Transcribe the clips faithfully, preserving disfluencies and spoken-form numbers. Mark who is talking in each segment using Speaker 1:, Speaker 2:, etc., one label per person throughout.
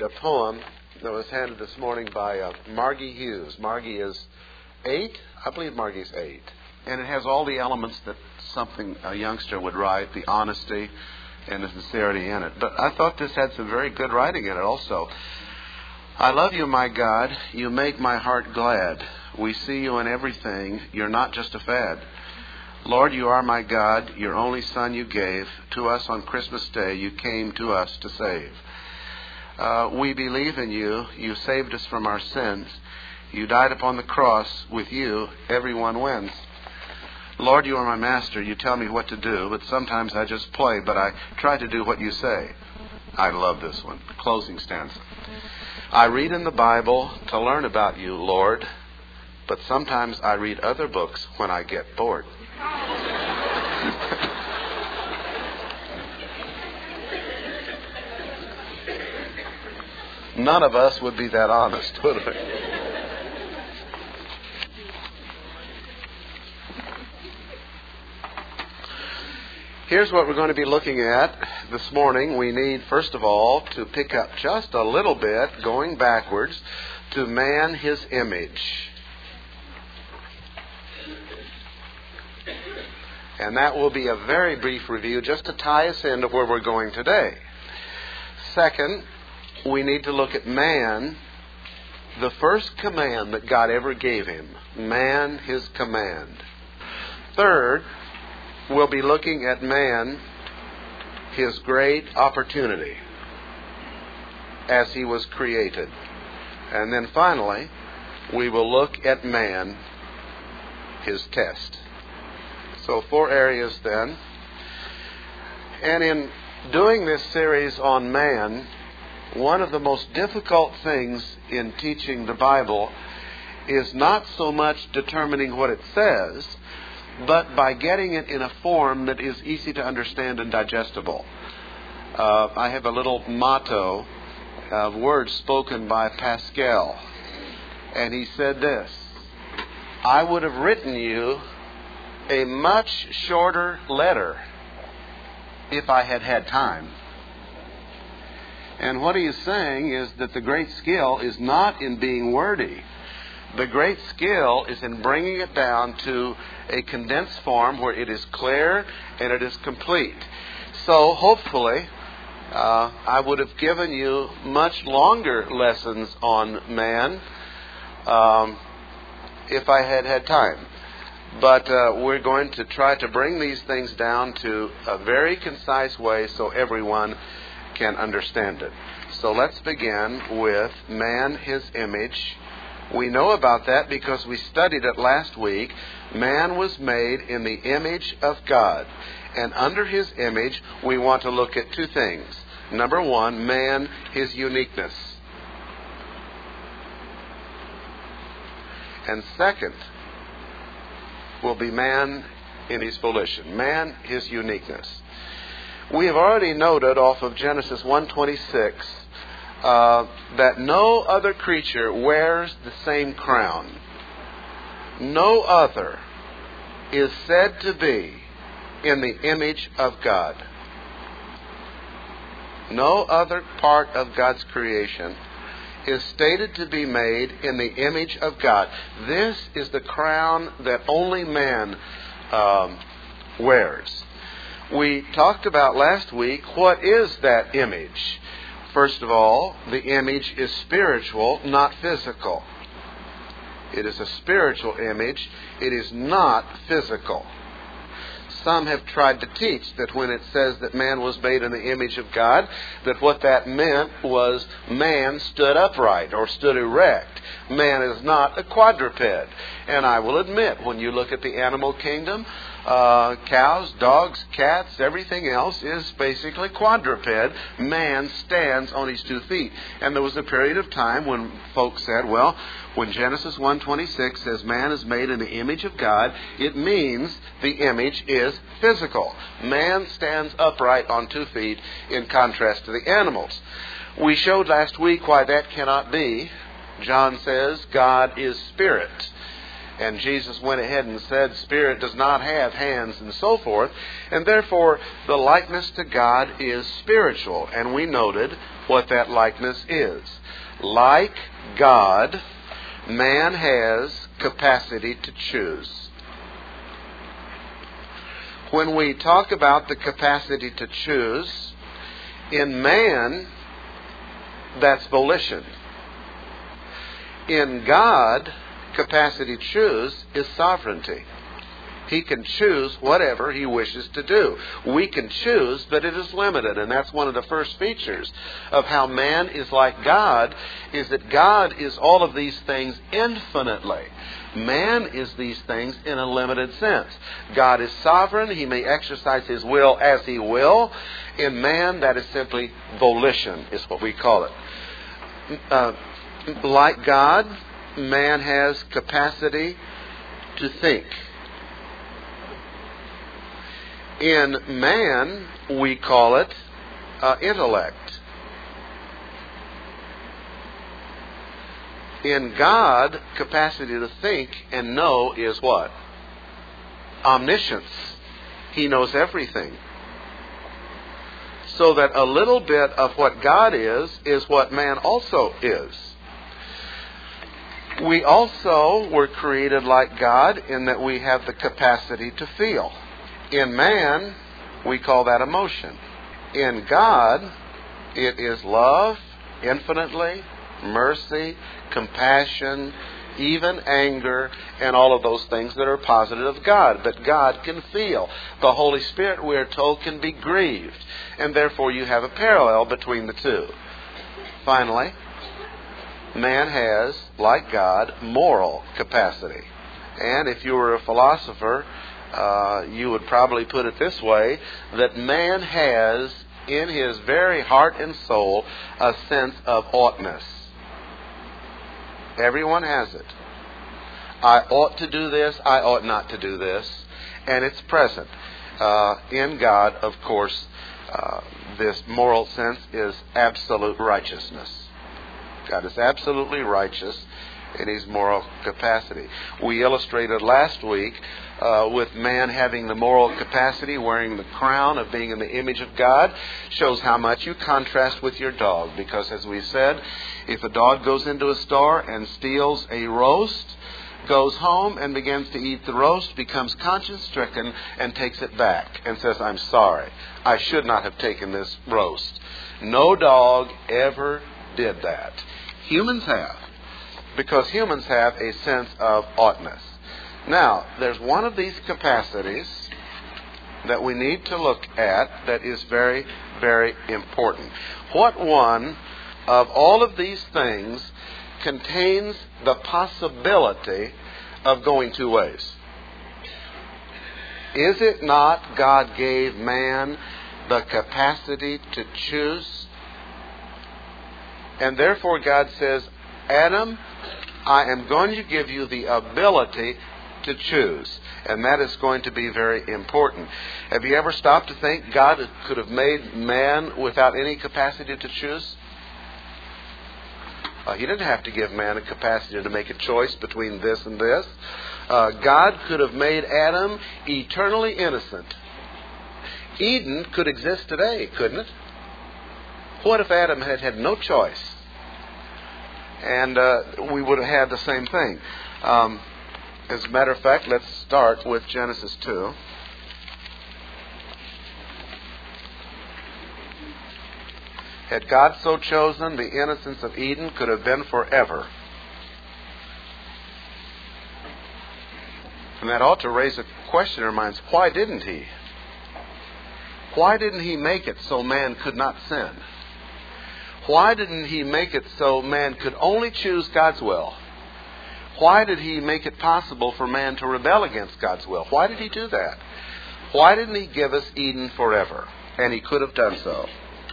Speaker 1: a poem that was handed this morning by uh, Margie Hughes. Margie is eight. I believe Margie's eight. And it has all the elements that something a youngster would write, the honesty and the sincerity in it. But I thought this had some very good writing in it also. I love you, my God. You make my heart glad. We see you in everything. You're not just a fad. Lord, you are my God. Your only Son you gave. To us on Christmas Day, you came to us to save. Uh, we believe in you. You saved us from our sins. You died upon the cross. With you, everyone wins. Lord, you are my master. You tell me what to do, but sometimes I just play, but I try to do what you say. I love this one. Closing stanza. I read in the Bible to learn about you, Lord, but sometimes I read other books when I get bored. None of us would be that honest, would we? Here's what we're going to be looking at this morning. We need, first of all, to pick up just a little bit, going backwards, to man, his image. And that will be a very brief review just to tie us into where we're going today. Second, we need to look at man, the first command that God ever gave him. Man, his command. Third, we'll be looking at man, his great opportunity as he was created. And then finally, we will look at man, his test. So four areas then. And in doing this series on man, one of the most difficult things in teaching the Bible is not so much determining what it says, but by getting it in a form that is easy to understand and digestible. Uh, I have a little motto of words spoken by Pascal. And he said this: I would have written you a much shorter letter if I had had time. And what he is saying is that the great skill is not in being wordy. The great skill is in bringing it down to a condensed form where it is clear and it is complete. So hopefully uh, I would have given you much longer lessons on man um, if I had had time. But uh, we're going to try to bring these things down to a very concise way so everyone can understand it. So let's begin with man, his image. We know about that because we studied it last week. Man was made in the image of God. And under his image, we want to look at two things. Number one, man, his uniqueness. And second will be man in his volition. Man, his uniqueness. We have already noted off of Genesis one twenty-six uh, that no other creature wears the same crown. No other is said to be in the image of God. No other part of God's creation is stated to be made in the image of God. This is the crown that only man um, wears. We talked about last week, what is that image? First of all, the image is spiritual, not physical. It is a spiritual image. It is not physical. Some have tried to teach that when it says that man was made in the image of God, that what that meant was man stood upright or stood erect. Man is not a quadruped. And I will admit, when you look at the animal kingdom, uh, cows, dogs, cats, everything else is basically quadruped. Man stands on his two feet. And there was a period of time when folks said, well, when Genesis one twenty-six says man is made in the image of God, it means the image is physical. Man stands upright on two feet in contrast to the animals. We showed last week why that cannot be. John says God is spirit. And Jesus went ahead and said spirit does not have hands and so forth. And therefore the likeness to God is spiritual. And we noted what that likeness is. Like God, man has capacity to choose. When we talk about the capacity to choose, in man, that's volition. In God, capacity to choose is sovereignty. He can choose whatever He wishes to do. We can choose, but it is limited. And that's one of the first features of how man is like God, is that God is all of these things infinitely. Man is these things in a limited sense. God is sovereign. He may exercise His will as He will. In man, that is simply volition, is what we call it. Uh, like God, man has capacity to think. In man, we call it uh, intellect. In God, capacity to think and know is what? Omniscience. He knows everything. So that a little bit of what God is, is what man also is. We also were created like God in that we have the capacity to feel. In man, we call that emotion. In God, it is love, infinitely, mercy, compassion, even anger, and all of those things that are positive of God. But God can feel. The Holy Spirit, we are told, can be grieved. And therefore you have a parallel between the two. Finally, man has, like God, moral capacity. And if you were a philosopher, uh, you would probably put it this way, that man has in his very heart and soul a sense of oughtness. Everyone has it. I ought to do this, I ought not to do this. And it's present. Uh, in God, of course, uh, this moral sense is absolute righteousness. God is absolutely righteous in His moral capacity. We illustrated last week uh, with man having the moral capacity, wearing the crown of being in the image of God, shows how much you contrast with your dog. Because as we said, if a dog goes into a store and steals a roast, goes home and begins to eat the roast, becomes conscience-stricken and takes it back and says, I'm sorry, I should not have taken this roast. No dog ever did that. Humans have, because humans have a sense of oughtness. Now, there's one of these capacities that we need to look at that is very, very important. What one of all of these things contains the possibility of going two ways? Is it not God gave man the capacity to choose? And therefore God says, Adam, I am going to give you the ability to choose. And that is going to be very important. Have you ever stopped to think God could have made man without any capacity to choose? Uh, he didn't have to give man a capacity to make a choice between this and this. Uh, God could have made Adam eternally innocent. Eden could exist today, couldn't it? What if Adam had had no choice? And uh, we would have had the same thing. Um, as a matter of fact, let's start with Genesis two. Had God so chosen, the innocence of Eden could have been forever. And that ought to raise a question in our minds. Why didn't He? Why didn't He make it so man could not sin? Why didn't He make it so man could only choose God's will? Why did He make it possible for man to rebel against God's will? Why did He do that? Why didn't He give us Eden forever? And He could have done so.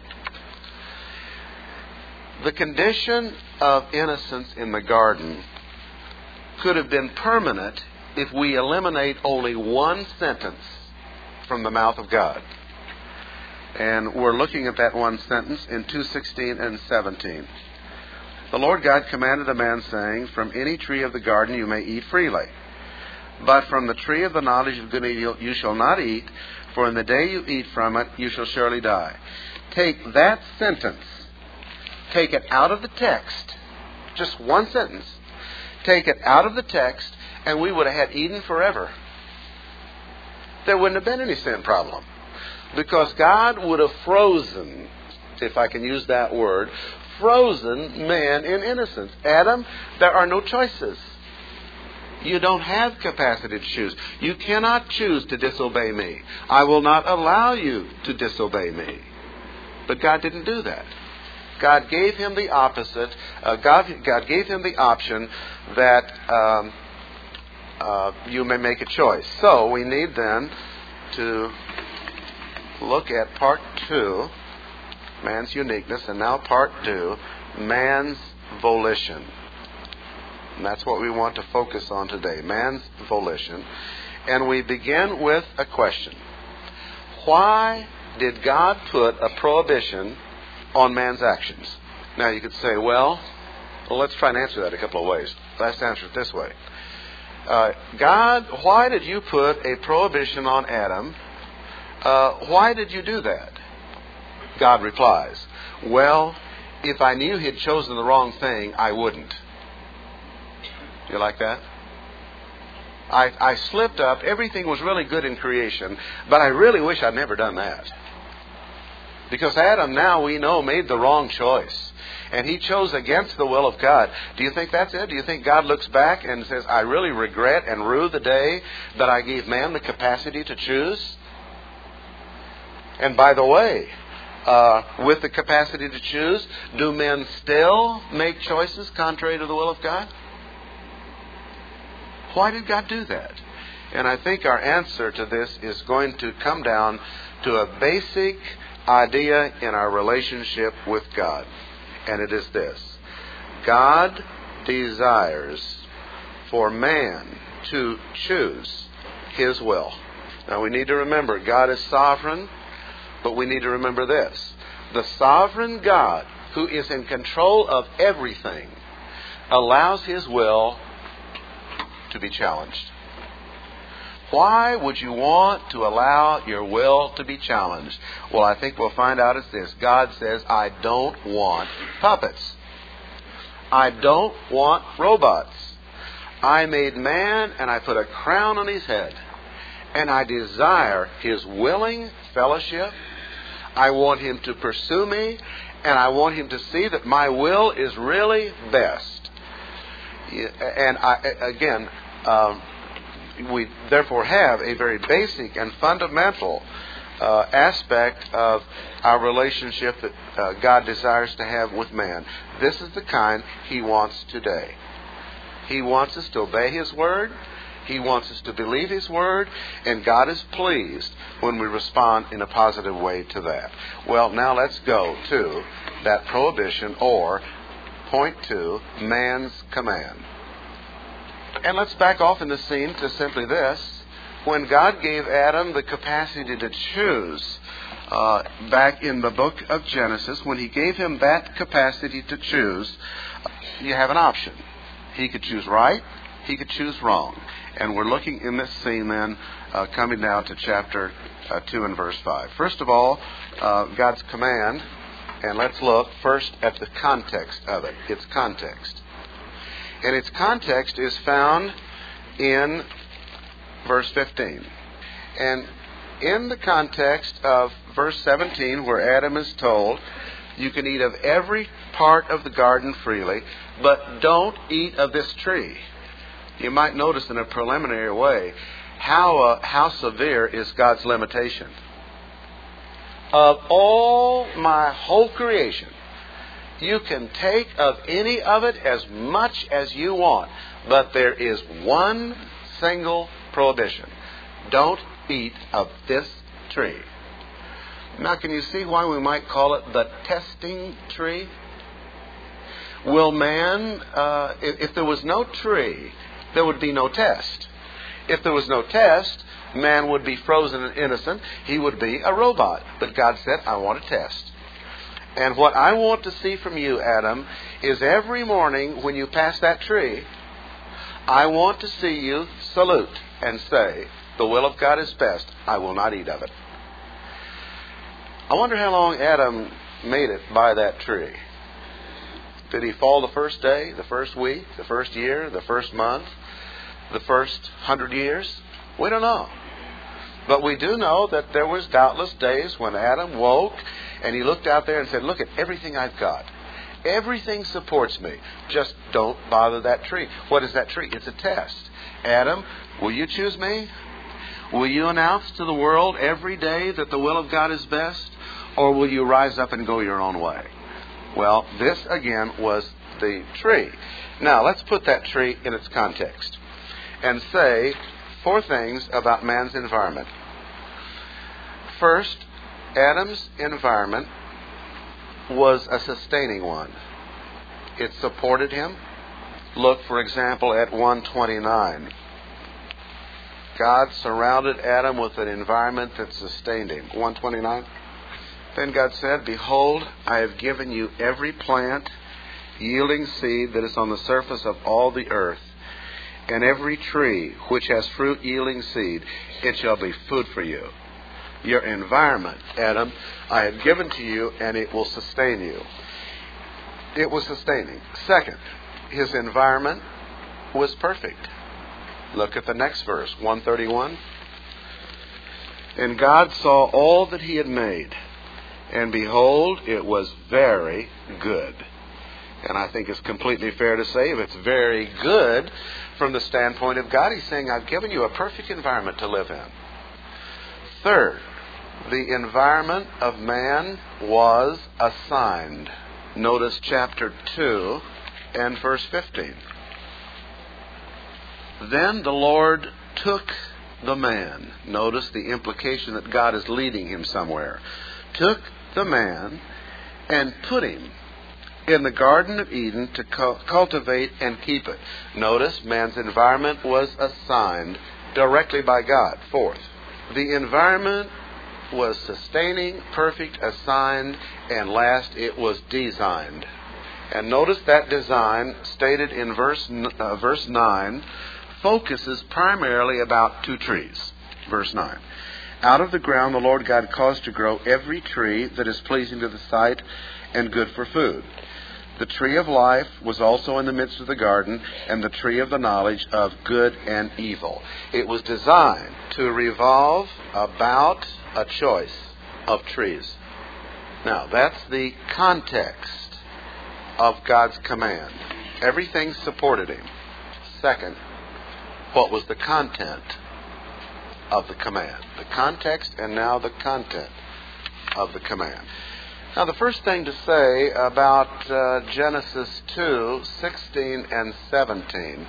Speaker 1: The condition of innocence in the garden could have been permanent if we eliminate only one sentence from the mouth of God. And we're looking at that one sentence in two sixteen and seventeen. The Lord God commanded the man, saying, From any tree of the garden you may eat freely. But from the tree of the knowledge of good and evil you shall not eat, for in the day you eat from it you shall surely die. Take that sentence take it out of the text, just one sentence, take it out of the text, and we would have had Eden forever. There wouldn't have been any sin problem. Because God would have frozen, if I can use that word, frozen man in innocence. Adam, there are no choices. You don't have capacity to choose. You cannot choose to disobey me. I will not allow you to disobey me. But God didn't do that. God gave him the opposite. Uh, God, God gave him the option that um, uh, you may make a choice. So we need then to look at part two, man's uniqueness, and now part two, man's volition. And that's what we want to focus on today, man's volition. And we begin with a question. Why did God put a prohibition on man's actions? Now you could say, well, well, let's try and answer that a couple of ways. Let's answer it this way. Uh, God, why did you put a prohibition on Adam? Uh, why did you do that? God replies, well, if I knew he'd chosen the wrong thing, I wouldn't. You like that? I, I slipped up. Everything was really good in creation, but I really wish I'd never done that. Because Adam, now we know, made the wrong choice. And he chose against the will of God. Do you think that's it? Do you think God looks back and says, I really regret and rue the day that I gave man the capacity to choose? And by the way, uh, with the capacity to choose, do men still make choices contrary to the will of God? Why did God do that? And I think our answer to this is going to come down to a basic idea in our relationship with God. And it is this. God desires for man to choose his will. Now we need to remember God is sovereign, but we need to remember this. The sovereign God, who is in control of everything, allows his will to be challenged. Why would you want to allow your will to be challenged? Well, I think we'll find out it's this. God says, I don't want puppets. I don't want robots. I made man and I put a crown on his head. And I desire his willing fellowship. I want him to pursue me. And I want him to see that my will is really best. And I, again, um, we therefore have a very basic and fundamental uh, aspect of our relationship that uh, God desires to have with man. This is the kind he wants today. He wants us to obey his word. He wants us to believe his word. And God is pleased when we respond in a positive way to that. Well, now let's go to that prohibition, or point two, man's command. And let's back off in the scene to simply this. When God gave Adam the capacity to choose, uh, back in the book of Genesis, when he gave him that capacity to choose, you have an option. He could choose right, he could choose wrong. And we're looking in this scene then, uh, coming now to chapter uh, two and verse five. First of all, uh, God's command, and let's look first at the context of it, its context. And its context is found in verse fifteen. And in the context of verse seventeen, where Adam is told, you can eat of every part of the garden freely, but don't eat of this tree. You might notice in a preliminary way how, uh, how severe is God's limitation. Of all my whole creation, you can take of any of it as much as you want. But there is one single prohibition. Don't eat of this tree. Now, can you see why we might call it the testing tree? Will man, uh, if, if there was no tree, there would be no test. If there was no test, man would be frozen and innocent. He would be a robot. But God said, I want a test. And what I want to see from you, Adam, is every morning when you pass that tree, I want to see you salute and say, the will of God is best. I will not eat of it. I wonder how long Adam made it by that tree. Did he fall the first day, the first week, the first year, the first month, the first hundred years? We don't know. But we do know that there was doubtless days when Adam woke and he looked out there and said, look at everything I've got. Everything supports me. Just don't bother that tree. What is that tree? It's a test. Adam, will you choose me? Will you announce to the world every day that the will of God is best? Or will you rise up and go your own way? Well, this again was the tree. Now, let's put that tree in its context and say four things about man's environment. First, Adam's environment was a sustaining one. It supported him. Look, for example, at one twenty-nine. God surrounded Adam with an environment that sustained him. one twenty-nine. Then God said, behold, I have given you every plant yielding seed that is on the surface of all the earth, and every tree which has fruit yielding seed, it shall be food for you. Your environment, Adam, I have given to you, and it will sustain you. It was sustaining. Second, his environment was perfect. Look at the next verse, one thirty-one. And God saw all that he had made, and behold, it was very good. And I think it's completely fair to say if it's very good from the standpoint of God, he's saying, I've given you a perfect environment to live in. Third, the environment of man was assigned. Notice chapter two and verse fifteen. Then the Lord took the man. Notice the implication that God is leading him somewhere. Took the man and put him in the Garden of Eden to cultivate and keep it. Notice man's environment was assigned directly by God. Fourth, the environment was sustaining, perfect, assigned, and last, it was designed. And notice that design stated in verse uh, verse nine focuses primarily about two trees. Verse nine. Out of the ground the Lord God caused to grow every tree that is pleasing to the sight and good for food. The tree of life was also in the midst of the garden, and the tree of the knowledge of good and evil. It was designed to revolve about a choice of trees. Now, that's the context of God's command. Everything supported him. Second, what was the content of the command? The context and now the content of the command. Now, the first thing to say about uh, Genesis two, sixteen and seventeen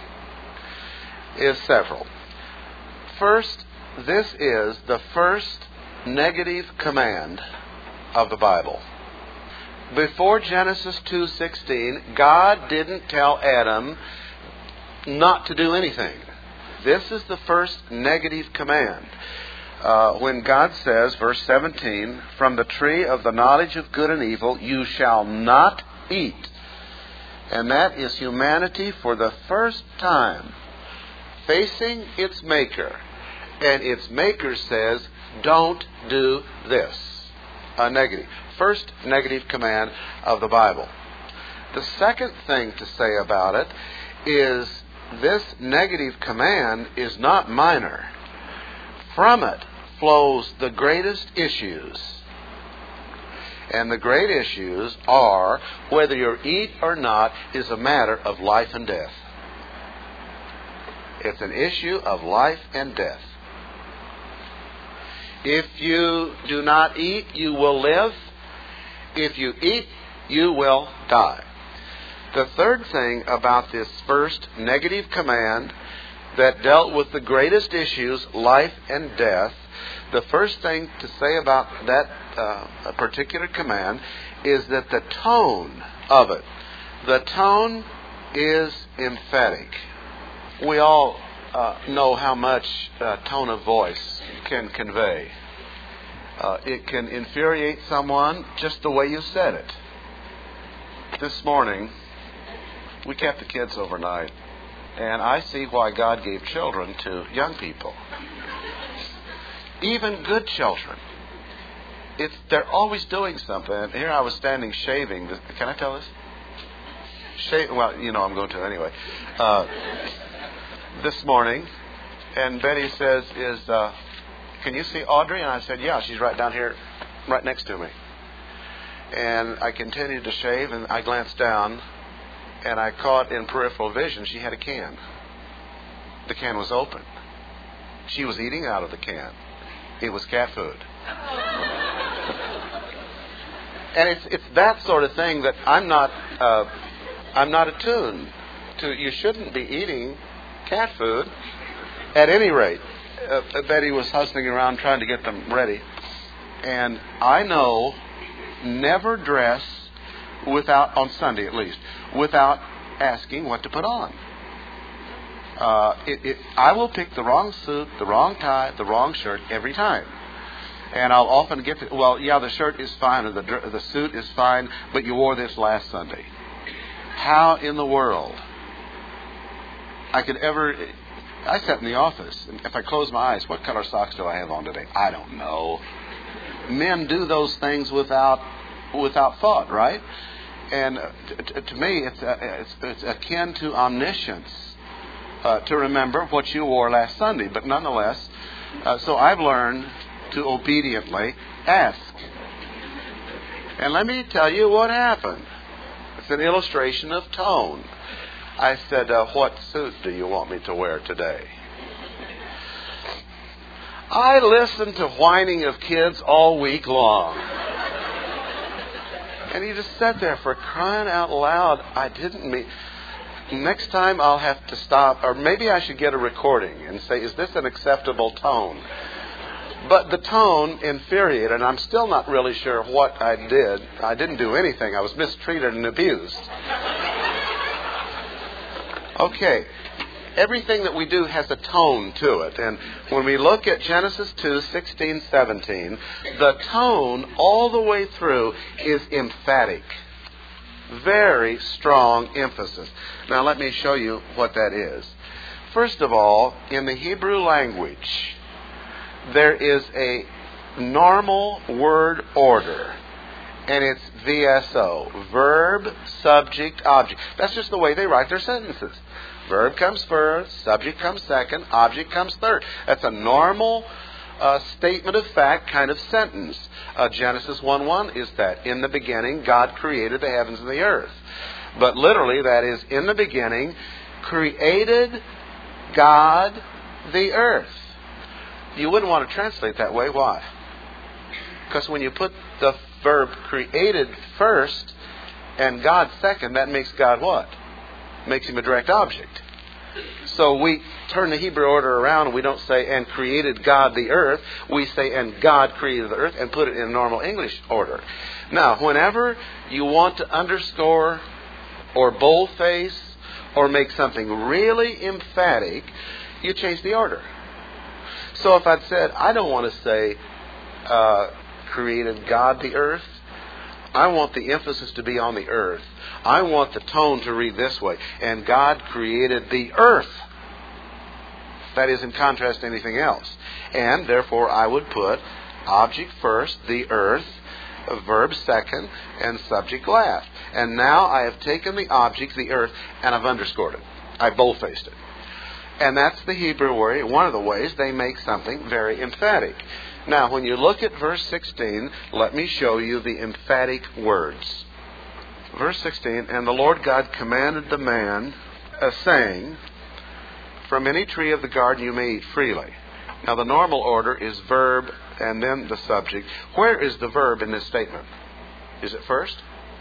Speaker 1: is several. First, this is the first negative command of the Bible. Before Genesis two sixteen, God didn't tell Adam not to do anything. This is the first negative command. Uh, when God says, verse seventeen, from the tree of the knowledge of good and evil you shall not eat. And that is humanity for the first time facing its Maker. And its Maker says, don't do this. A negative. First negative command of the Bible. The second thing to say about it is this negative command is not minor. From it flows the greatest issues. And the great issues are whether you eat or not is a matter of life and death. It's an issue of life and death. If you do not eat, you will live. If you eat, you will die. The third thing about this first negative command that dealt with the greatest issues, life and death, the first thing to say about that uh, particular command is that the tone of it, the tone is emphatic. We all uh, know how much uh, tone of voice can convey. Uh, it can infuriate someone just the way you said it. This morning, we kept the kids overnight, and I see why God gave children to young people. Even good children. It's, they're always doing something. And here I was standing shaving. Can I tell this? shave. Well, you know I'm going to anyway. Uh, this morning, and Betty says, "Is uh, can you see Audrey?" And I said, "Yeah, she's right down here, right next to me." And I continued to shave, and I glanced down, and I caught in peripheral vision she had a can. The can was open. She was eating out of the can. It was cat food. And it's it's that sort of thing that I'm not uh, I'm not attuned to. You shouldn't be eating cat food. At any rate, uh, Betty was hustling around trying to get them ready, and I know never dress without, on Sunday at least, without asking what to put on. Uh, it, it, I will pick the wrong suit, the wrong tie, the wrong shirt every time. And I'll often get to, well, yeah, the shirt is fine, or the the suit is fine, but you wore this last Sunday. How in the world I could ever... I sat in the office, and if I close my eyes, what color socks do I have on today? I don't know. Men do those things without without thought, right? And t- t- to me, it's, uh, it's, it's akin to omniscience uh, to remember what you wore last Sunday. But nonetheless, uh, so I've learned to obediently ask. And let me tell you what happened. It's an illustration of tone. I said, uh, what suit do you want me to wear today? I listened to whining of kids all week long. And he just sat there for crying out loud. I didn't mean... Next time I'll have to stop, or maybe I should get a recording and say, is this an acceptable tone? But the tone infuriated, and I'm still not really sure what I did. I didn't do anything. I was mistreated and abused. Okay. Everything that we do has a tone to it. And when we look at Genesis two, sixteen, seventeen, the tone all the way through is emphatic. Very strong emphasis. Now let me show you what that is. First of all, in the Hebrew language, there is a normal word order. And it's V S O. Verb, subject, object. That's just the way they write their sentences. Verb comes first, subject comes second, object comes third. That's a normal uh, statement of fact kind of sentence. Uh, Genesis one one is that. In the beginning, God created the heavens and the earth. But literally, that is, in the beginning, created God the earth. You wouldn't want to translate that way. Why? Because when you put the verb created first and God second, that makes God what? Makes him a direct object. So we turn the Hebrew order around and we don't say, and created God the earth. We say, and God created the earth, and put it in normal English order. Now, whenever you want to underscore or boldface or make something really emphatic, you change the order. So if I'd said, I don't want to say, uh, created God the earth, I want the emphasis to be on the earth. I want the tone to read this way. And God created the earth. That is in contrast to anything else. And therefore I would put object first, the earth, verb second, and subject last. And now I have taken the object, the earth, and I've underscored it. I boldfaced it. And that's the Hebrew way, one of the ways they make something very emphatic. Now, when you look at verse sixteen, let me show you the emphatic words. Verse sixteen, and the Lord God commanded the man, uh, saying, from any tree of the garden you may eat freely. Now, the normal order is verb and then the subject. Where is the verb in this statement? Is it first?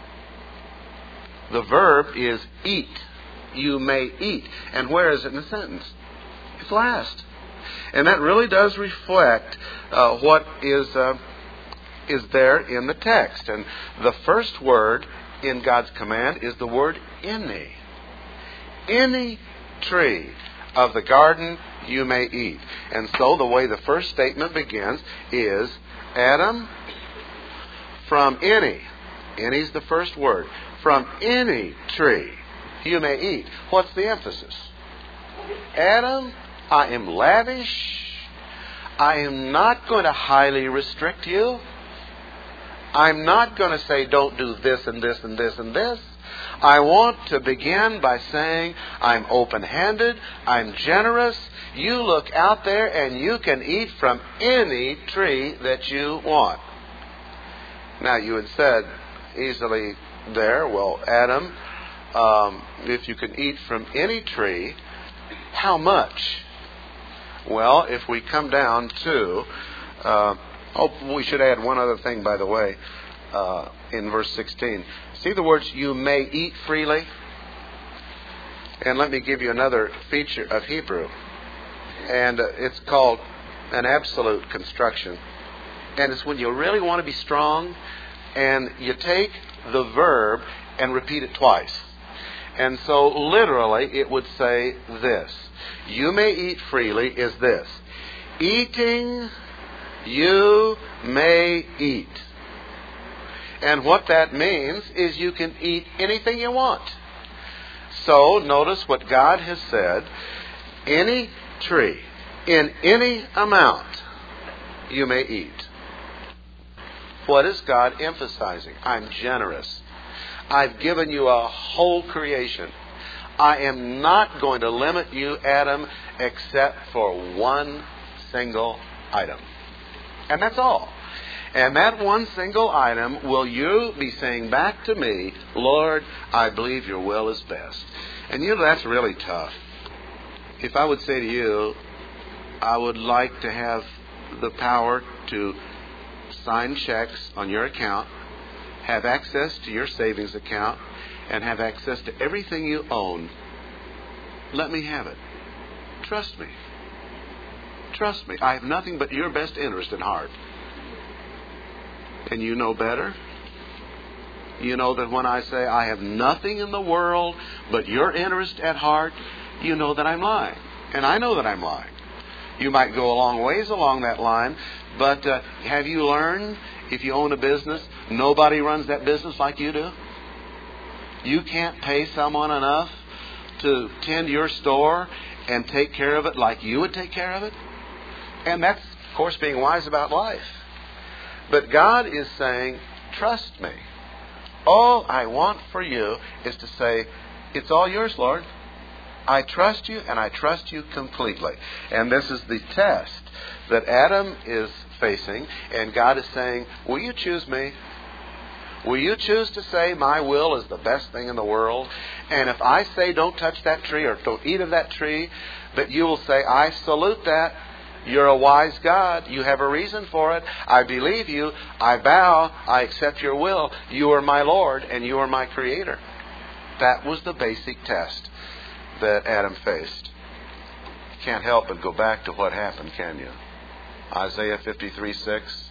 Speaker 1: The verb is eat. You may eat. And where is it in the sentence? It's last. And that really does reflect uh, what is uh, is there in the text. And the first word in God's command is the word any. Any tree of the garden you may eat. And so the way the first statement begins is, Adam, from any, any's the first word, from any tree you may eat. What's the emphasis? Adam, I am lavish. I am not going to highly restrict you. I'm not going to say don't do this and this and this and this. I want to begin by saying I'm open-handed, I'm generous. You look out there and you can eat from any tree that you want. Now you had said easily there, well, Adam, um, if you can eat from any tree, how much? Well, if we come down to, uh, oh, we should add one other thing, by the way, uh, in verse sixteen. See the words, you may eat freely? And let me give you another feature of Hebrew. And uh, it's called an absolute construction. And it's when you really want to be strong, and you take the verb and repeat it twice. And so literally it would say this. You may eat freely is this. Eating, you may eat. And what that means is you can eat anything you want. So notice what God has said. Any tree, in any amount, you may eat. What is God emphasizing? I'm generous. I've given you a whole creation. I am not going to limit you, Adam, except for one single item. And that's all. And that one single item, will you be saying back to me, Lord, I believe your will is best. And you know, that's really tough. If I would say to you, I would like to have the power to sign checks on your account, have access to your savings account, and have access to everything you own, let me have it. Trust me. Trust me. I have nothing but your best interest at heart. And you know better. You know that when I say I have nothing in the world but your interest at heart, you know that I'm lying. And I know that I'm lying. You might go a long ways along that line, but uh, have you learned, if you own a business, nobody runs that business like you do? You can't pay someone enough to tend your store and take care of it like you would take care of it. And that's, of course, being wise about life. But God is saying, trust me. All I want for you is to say, it's all yours, Lord. I trust you, and I trust you completely. And this is the test that Adam is facing, and God is saying, will you choose me? Will you choose to say my will is the best thing in the world? And if I say don't touch that tree or don't eat of that tree, that you will say, I salute that. You're a wise God. You have a reason for it. I believe you. I bow. I accept your will. You are my Lord and you are my Creator. That was the basic test that Adam faced. Can't help but go back to what happened, can you? Isaiah fifty-three six.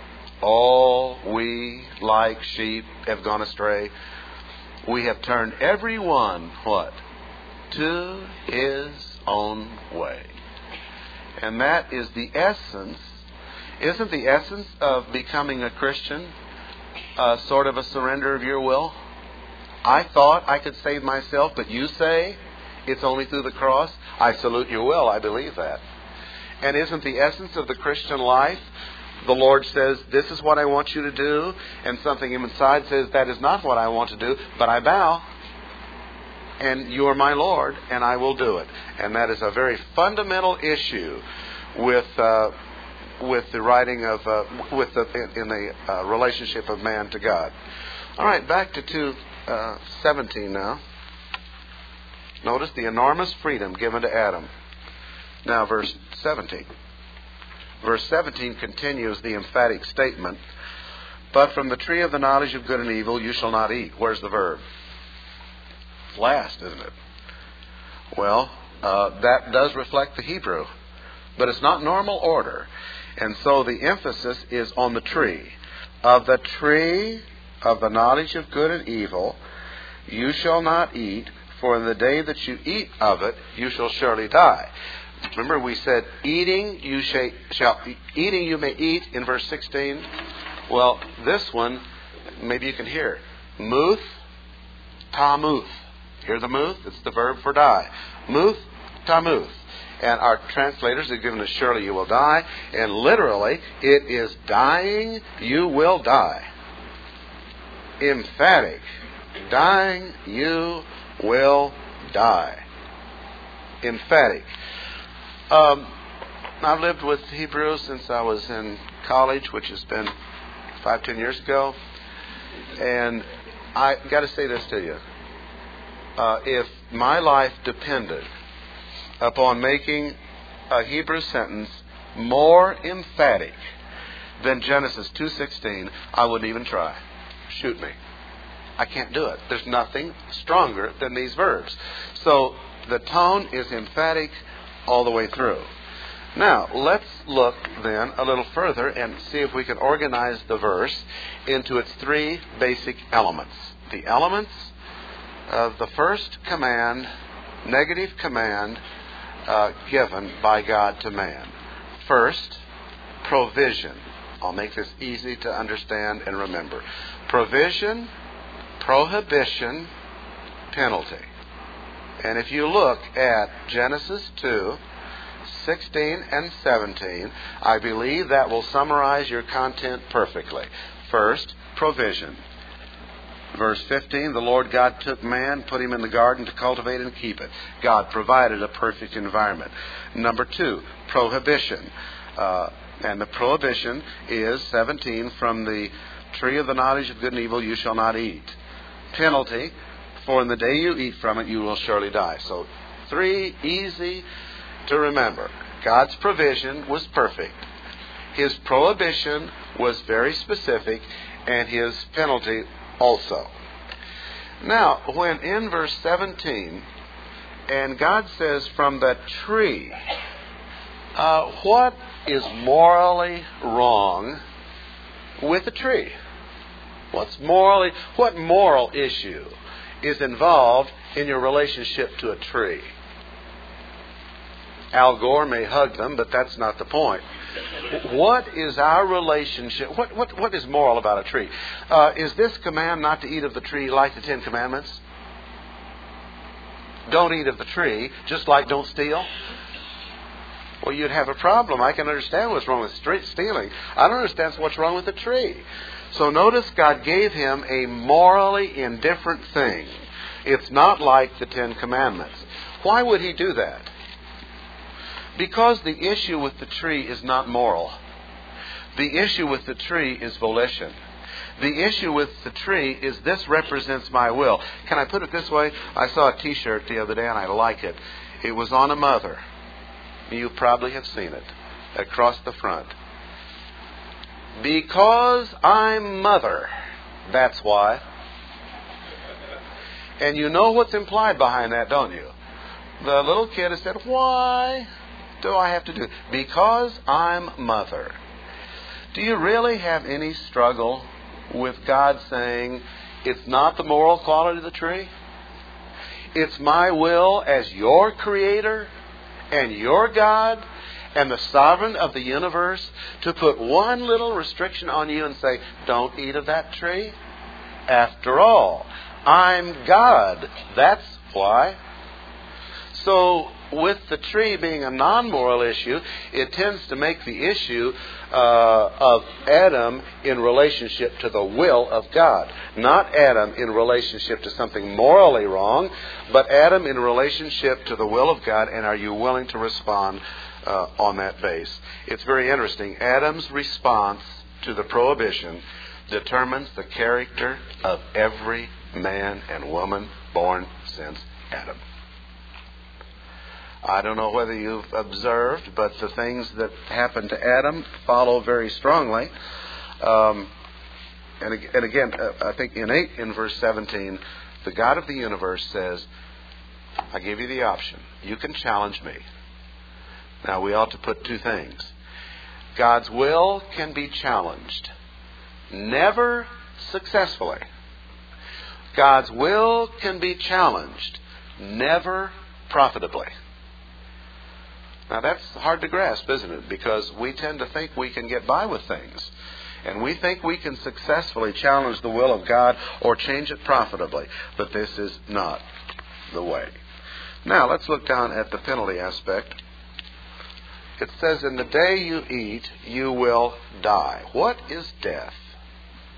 Speaker 1: All we like sheep have gone astray. We have turned every one, what? To his own way. And that is the essence. Isn't the essence of becoming a Christian uh, sort of a surrender of your will? I thought I could save myself, but you say it's only through the cross. I salute your will. I believe that. And isn't the essence of the Christian life, the Lord says, this is what I want you to do, and something inside says, that is not what I want to do, but I bow, and you are my Lord, and I will do it. And that is a very fundamental issue with uh, with the writing of, uh, with the, in, in the uh, relationship of man to God. All right, back to two seventeen now. Notice the enormous freedom given to Adam. Now, verse seventeen. Verse seventeen continues the emphatic statement, but from the tree of the knowledge of good and evil you shall not eat. Where's the verb? It's last, isn't it? Well, uh, that does reflect the Hebrew, but it's not normal order. And so the emphasis is on the tree. Of the tree of the knowledge of good and evil you shall not eat, for in the day that you eat of it you shall surely die. Remember, we said eating you shall, shall eating you may eat in verse sixteen. Well, this one, maybe you can hear it. Muth, tamuth. Hear the muth? It's the verb for die. Muth, tamuth. And our translators have given us surely you will die. And literally, it is dying, you will die. Emphatic. Dying, you will die. Emphatic. Um, I've lived with Hebrews since I was in college, which has been five, ten years ago. And I got to say this to you. Uh, if my life depended upon making a Hebrew sentence more emphatic than Genesis two sixteen, I wouldn't even try. Shoot me. I can't do it. There's nothing stronger than these verbs. So the tone is emphatic all the way through. Now, let's look then a little further and see if we can organize the verse into its three basic elements. The elements of the first command, negative command, uh, given by God to man. First, provision. I'll make this easy to understand and remember. Provision, prohibition, penalty. And if you look at Genesis two, sixteen and seventeen, I believe that will summarize your content perfectly. First, provision. Verse fifteen, the Lord God took man, put him in the garden to cultivate and keep it. God provided a perfect environment. Number two, prohibition. Uh, and the prohibition is seventeen, from the tree of the knowledge of good and evil you shall not eat. Penalty, for in the day you eat from it you will surely die. So three easy to remember. God's provision was perfect. His prohibition was very specific, and His penalty also. Now, when in verse seventeen, and God says from the tree, uh, what is morally wrong with the tree? What's morally, what moral issue is involved in your relationship to a tree? Al Gore may hug them, but that's not the point. What is our relationship? What what what is moral about a tree? Uh, is this command not to eat of the tree like the Ten Commandments? Don't eat of the tree, just like don't steal? Well, you'd have a problem. I can understand what's wrong with stealing. I don't understand what's wrong with the tree. So notice God gave him a morally indifferent thing. It's not like the Ten Commandments. Why would He do that? Because the issue with the tree is not moral. The issue with the tree is volition. The issue with the tree is this represents my will. Can I put it this way? I saw a T-shirt the other day and I like it. It was on a mother. You probably have seen it across the front. Because I'm mother. That's why. And you know what's implied behind that, don't you? The little kid has said, why do I have to do it? Because I'm mother. Do you really have any struggle with God saying, it's not the moral quality of the tree? It's my will as your creator and your God and the sovereign of the universe to put one little restriction on you and say, don't eat of that tree? After all, I'm God. That's why. So, with the tree being a non-moral issue, it tends to make the issue uh, of Adam in relationship to the will of God. Not Adam in relationship to something morally wrong, but Adam in relationship to the will of God, and are you willing to respond uh, on that base? It's very interesting. Adam's response to the prohibition determines the character of every man and woman born since Adam. I don't know whether you've observed, but the things that happened to Adam follow very strongly. Um, and, and again, uh, I think in eight, in verse seventeen, the God of the universe says, I give you the option. You can challenge me. Now, we ought to put two things. God's will can be challenged. Never successfully. God's will can be challenged. Never profitably. Now that's hard to grasp, isn't it? Because we tend to think we can get by with things. And we think we can successfully challenge the will of God or change it profitably. But this is not the way. Now let's look down at the penalty aspect. It says, in the day you eat, you will die. What is death?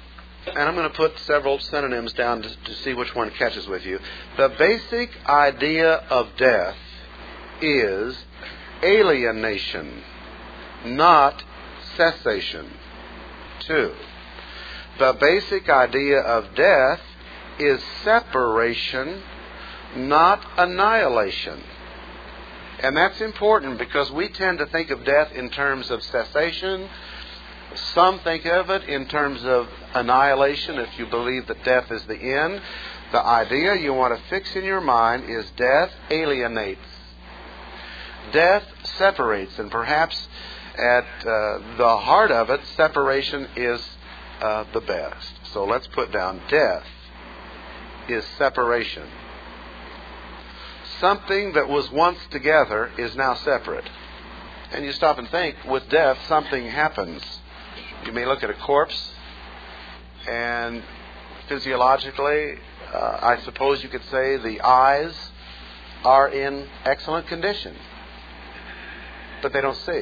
Speaker 1: and I'm going to put several synonyms down to, to see which one catches with you. The basic idea of death is alienation, not cessation. Two, the basic idea of death is separation, not annihilation. And that's important because we tend to think of death in terms of cessation. Some think of it in terms of annihilation if you believe that death is the end. The idea you want to fix in your mind is death alienates. Death separates, and perhaps at uh, the heart of it, separation is uh, the best. So let's put down death is separation. Something that was once together is now separate. And you stop and think, with death, something happens. You may look at a corpse, and physiologically, uh, I suppose you could say the eyes are in excellent condition, but they don't see.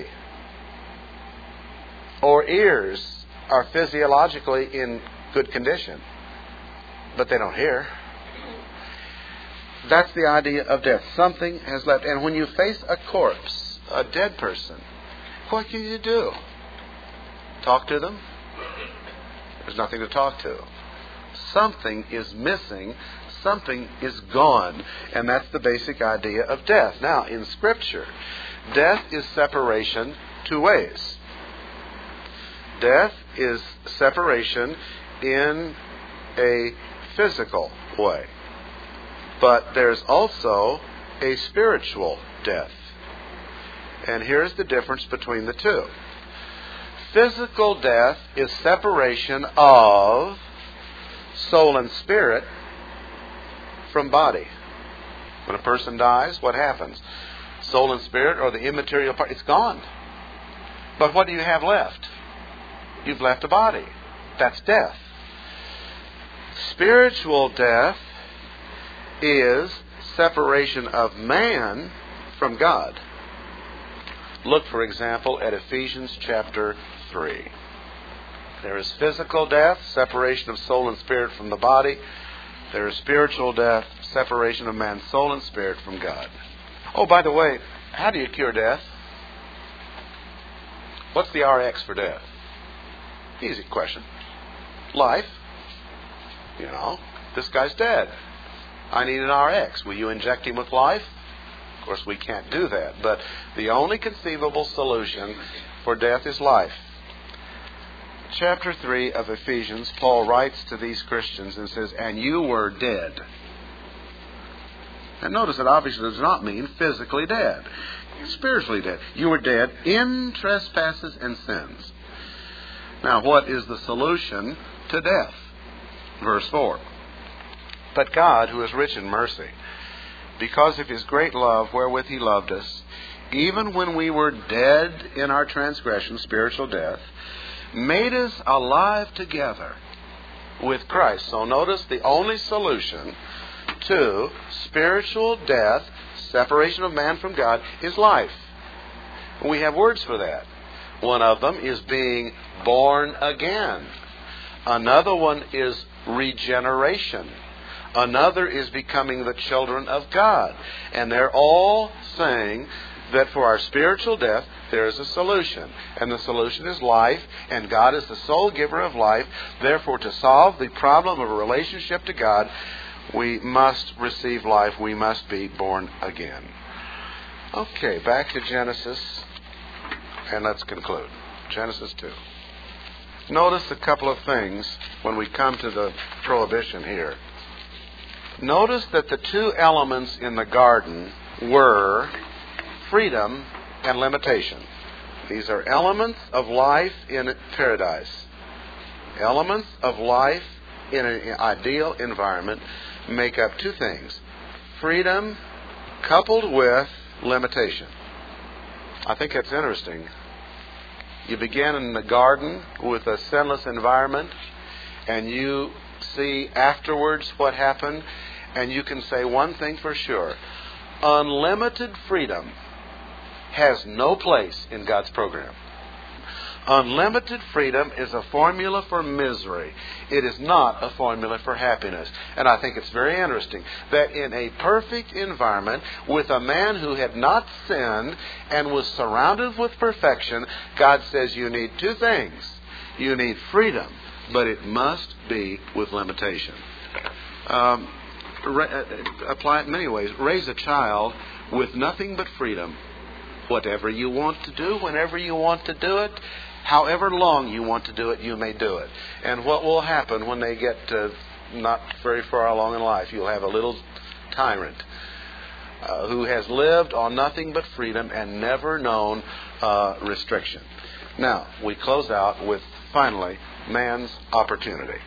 Speaker 1: Or ears are physiologically in good condition, but they don't hear. That's the idea of death. Something has left. And when you face a corpse, a dead person, what can you do? Talk to them? There's nothing to talk to. Something is missing. Something is gone. And that's the basic idea of death. Now, in Scripture, death is separation two ways. Death is separation in a physical way. But there's also a spiritual death. And here's the difference between the two. Physical death is separation of soul and spirit from body. When a person dies, what happens? Soul and spirit, or the immaterial part, it's gone. But what do you have left? You've left a body. That's death. Spiritual death is separation of man from God. Look, for example, at Ephesians chapter three. There is physical death, separation of soul and spirit from the body. There is spiritual death, separation of man's soul and spirit from God. Oh, by the way, how do you cure death? What's the R X for death? Easy question. Life. You know, this guy's dead. I need an R X. Will you inject him with life? Of course, we can't do that. But the only conceivable solution for death is life. Chapter three of Ephesians, Paul writes to these Christians and says, and you were dead. And notice it obviously does not mean physically dead. Spiritually dead. You were dead in trespasses and sins. Now, what is the solution to death? Verse four. But God, who is rich in mercy, because of His great love wherewith He loved us, even when we were dead in our transgression, spiritual death, made us alive together with Christ. So notice the only solution to spiritual death, separation of man from God, is life. We have words for that. One of them is being born again. Another one is regeneration. Another is becoming the children of God. And they're all saying that for our spiritual death, there is a solution. And the solution is life, and God is the sole giver of life. Therefore, to solve the problem of a relationship to God, we must receive life. We must be born again. Okay, back to Genesis, and let's conclude. Genesis two. Notice a couple of things when we come to the prohibition here. Notice that the two elements in the garden were freedom and limitation. These are elements of life in paradise. Elements of life in an ideal environment make up two things. Freedom coupled with limitation. I think that's interesting. You begin in the garden with a sinless environment, and you see afterwards what happened, and you can say one thing for sure. Unlimited freedom has no place in God's program. Unlimited freedom is a formula for misery. It is not a formula for happiness. And I think it's very interesting that in a perfect environment, with a man who had not sinned and was surrounded with perfection, God says you need two things. You need freedom, but it must be with limitation. Um, ra- apply it in many ways. Raise a child with nothing but freedom. Whatever you want to do, whenever you want to do it, however long you want to do it, you may do it. And what will happen when they get uh, not very far along in life? You'll have a little tyrant uh, who has lived on nothing but freedom and never known uh, restriction. Now, we close out with, finally, man's opportunity.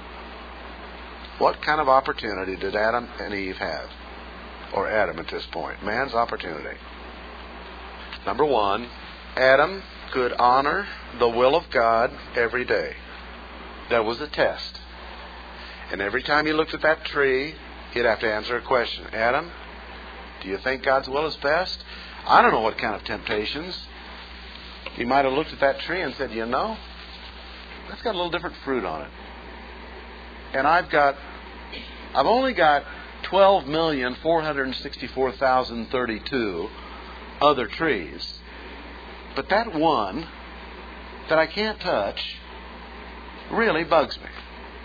Speaker 1: What kind of opportunity did Adam and Eve have? Or Adam at this point? Man's opportunity. Number one, Adam could honor the will of God every day. That was a test. And every time he looked at that tree, he'd have to answer a question. Adam, do you think God's will is best? I don't know what kind of temptations. He might have looked at that tree and said, you know, that's got a little different fruit on it. And I've got, I've only got twelve million four hundred sixty-four thousand thirty-two other trees. But that one that I can't touch really bugs me.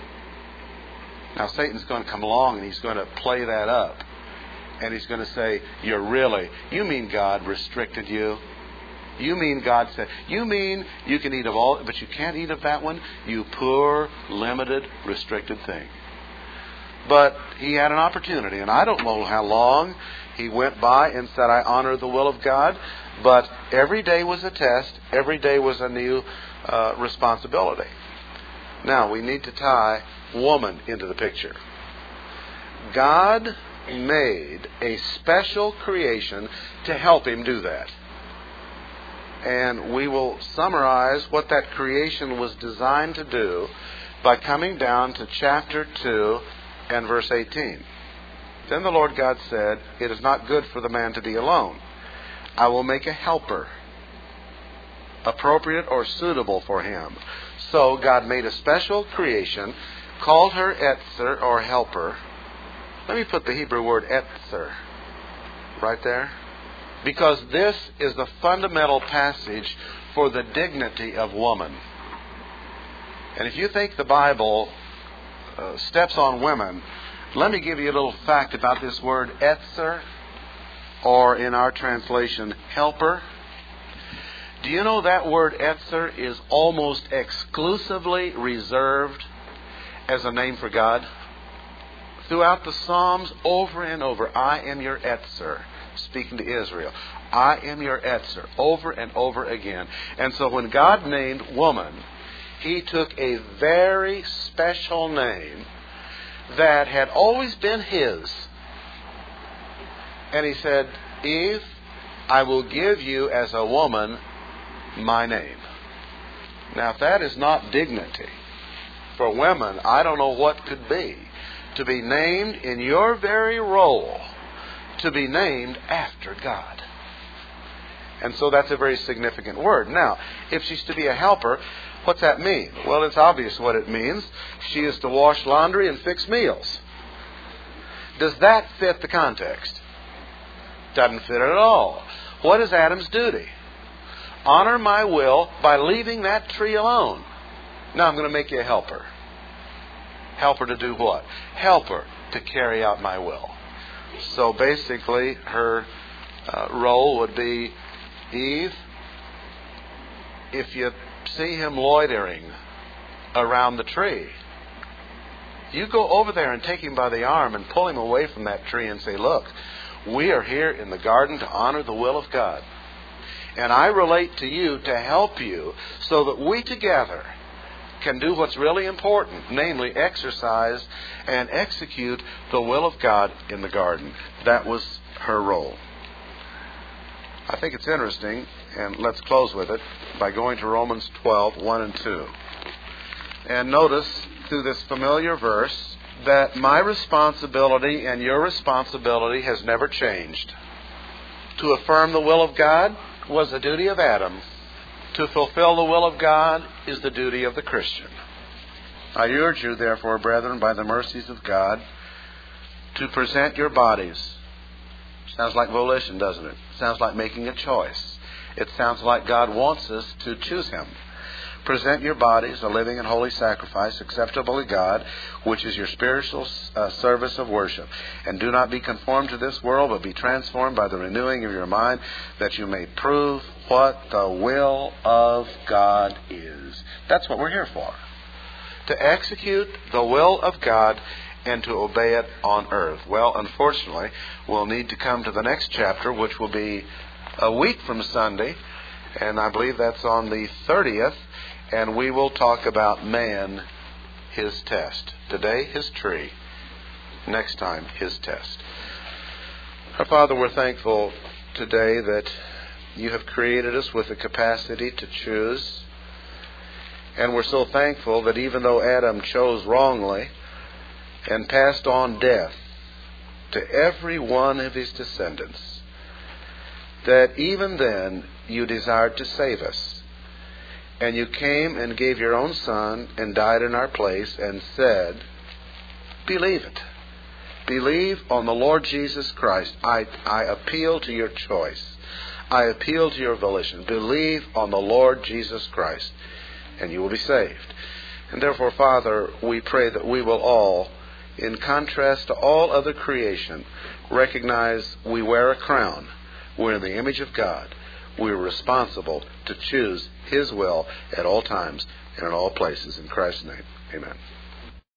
Speaker 1: Now Satan's going to come along and he's going to play that up. And he's going to say, you're really, you mean God restricted you? You mean God said, you mean you can eat of all, but you can't eat of that one? You poor, limited, restricted thing. But he had an opportunity, and I don't know how long he went by and said, I honor the will of God. But every day was a test. Every day was a new uh, responsibility. Now, we need to tie woman into the picture. God made a special creation to help him do that. And we will summarize what that creation was designed to do by coming down to chapter two and verse eighteen. Then the Lord God said, it is not good for the man to be alone. I will make a helper, appropriate or suitable for him. So God made a special creation, called her Etzer, or helper. Let me put the Hebrew word Etzer right there. Because this is the fundamental passage for the dignity of woman. And if you think the Bible uh, steps on women, let me give you a little fact about this word Etzer, or in our translation, helper. Do you know that word Etzer is almost exclusively reserved as a name for God? Throughout the Psalms, over and over, I am your Etzer. Speaking to Israel, I am your Etzer, over and over again. And so when God named woman, he took a very special name that had always been his. And he said, Eve, I will give you as a woman my name. Now, if that is not dignity for women, I don't know what could be. To be named in your very role, to be named after God. And so that's a very significant word. Now, if she's to be a helper, what's that mean? Well, it's obvious what it means. She is to wash laundry and fix meals. Does that fit the context? Doesn't fit it at all. What is Adam's duty? Honor my will by leaving that tree alone. Now I'm going to make you a helper. Helper to do what? Helper to carry out my will. So basically, her uh, role would be, Eve, if you see him loitering around the tree, you go over there and take him by the arm and pull him away from that tree and say, look, we are here in the garden to honor the will of God. And I relate to you to help you so that we together can do what's really important, namely exercise and execute the will of God in the garden. That was her role. I think it's interesting, and let's close with it by going to Romans twelve, one and two. And notice through this familiar verse that my responsibility and your responsibility has never changed. To affirm the will of God was the duty of Adam. To fulfill the will of God is the duty of the Christian. I urge you, therefore, brethren, by the mercies of God, to present your bodies. Sounds like volition, doesn't it? Sounds like making a choice. It sounds like God wants us to choose Him. Present your bodies a living and holy sacrifice, acceptable to God, which is your spiritual uh, service of worship. And do not be conformed to this world, but be transformed by the renewing of your mind, that you may prove what the will of God is. That's what we're here for. To execute the will of God and to obey it on earth. Well, unfortunately, we'll need to come to the next chapter, which will be a week from Sunday, and I believe that's on the thirtieth, and we will talk about man, his test. Today, his tree. Next time, his test. Our Father, we're thankful today that you have created us with the capacity to choose. And we're so thankful that even though Adam chose wrongly and passed on death to every one of his descendants, that even then you desired to save us. And you came and gave your own Son and died in our place and said, believe it. Believe on the Lord Jesus Christ. I, I appeal to your choice. I appeal to your volition. Believe on the Lord Jesus Christ, and you will be saved. And therefore, Father, we pray that we will all, in contrast to all other creation, recognize we wear a crown. We're in the image of God. We're responsible to choose His will at all times and in all places. In Christ's name, amen.